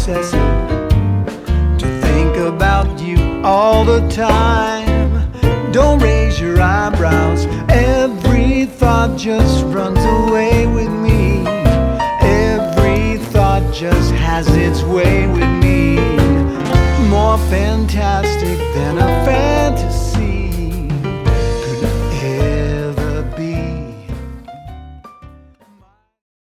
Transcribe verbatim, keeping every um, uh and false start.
obsessive to think about you all the time. Don't raise your eyebrows, every thought just runs away with me. Every thought just has its way with me.